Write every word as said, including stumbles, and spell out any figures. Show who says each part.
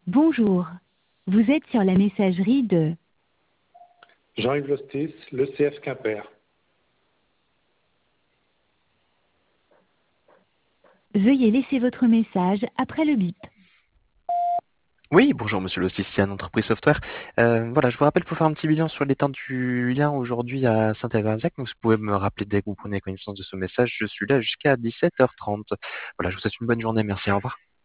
Speaker 1: Bonjour. Vous êtes sur la messagerie de
Speaker 2: Jean-Yves Lostis, l'E C F Quimper.
Speaker 1: Veuillez laisser votre message après le bip.
Speaker 3: Oui, bonjour Monsieur Lostician, entreprise software. Euh, voilà, je vous rappelle pour faire un petit bilan sur l'état du lien aujourd'hui à Saint-Évarzac. Donc, vous pouvez me rappeler dès que vous prenez connaissance de ce message. Je suis là jusqu'à dix-sept heures trente. Voilà, je vous souhaite une bonne journée. Merci, au revoir.